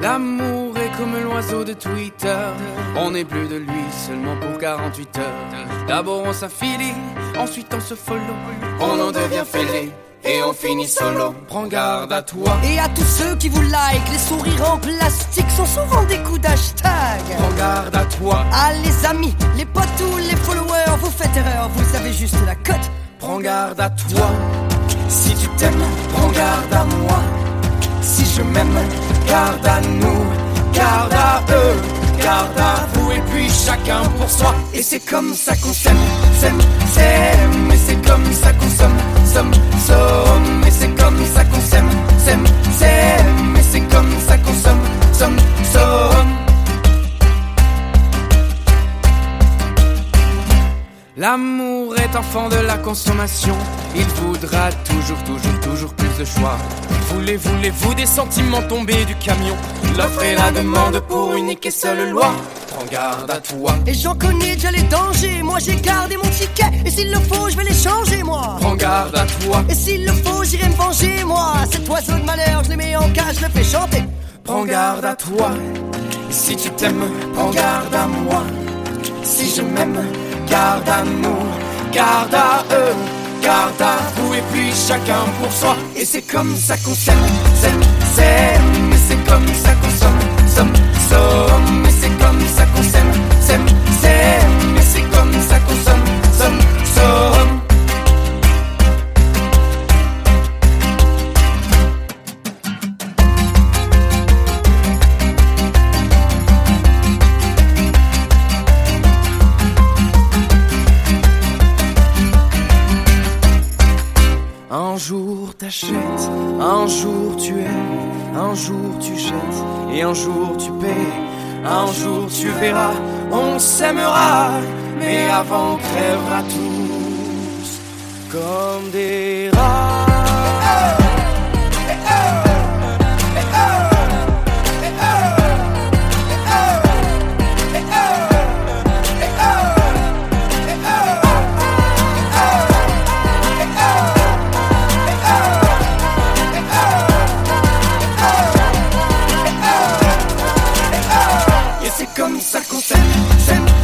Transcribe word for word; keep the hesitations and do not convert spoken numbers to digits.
L'amour est comme l'oiseau de Twitter. On n'est plus de lui seulement pour quarante-huit heures. D'abord on s'affilie, ensuite on se follow. On en devient fêlé et on finit solo. Prends garde à toi. Et à tous ceux qui vous like, les sourires en plastique sont souvent des coups d'hashtag. Prends garde à toi. Ah les amis, les potes ou les followers, vous faites erreur, vous avez juste la cote. Prends garde à toi. Si tu t'aimes, prends garde à moi. Si je m'aime, garde à nous, garde à eux, garde à vous. Et puis chacun pour soi. Et c'est comme ça qu'on s'aime, s'aime, s'aime. Et c'est comme ça qu'on somme, somme, somme. Et c'est comme ça qu'on s'aime, s'aime, s'aime. Et c'est comme ça qu'on somme, somme, somme. L'amour est enfant de la consommation. Il voudra toujours, toujours, toujours plus de choix. Voulez, voulez-vous des sentiments tombés du camion? L'offre et la demande pour unique et seule loi. Prends garde à toi. Et j'en connais déjà les dangers. Moi j'ai gardé mon ticket. Et s'il le faut, je vais les changer, moi. Prends garde à toi. Et s'il le faut, j'irai me venger, moi. Cet oiseau de malheur, je le mets en cage, je le fais chanter. Prends garde à toi. Et si tu t'aimes, prends garde à moi. Si je m'aime, garde à nous, garde à eux, garde à vous. Et puis chacun pour soi. Et c'est comme ça qu'on s'aime, s'aime, s'aime. Et c'est comme ça qu'on somme, somme, somme. Et c'est comme ça qu'on s'aime, s'aime, s'aime. Et c'est comme ça qu'on somme, somme, somme. Un jour t'achètes, un jour tu aimes, un jour tu jettes et un jour tu paies. Un jour tu verras, on s'aimera, mais avant on crèvera tous comme des rats. Comme ça qu'on s'aime, s'aime,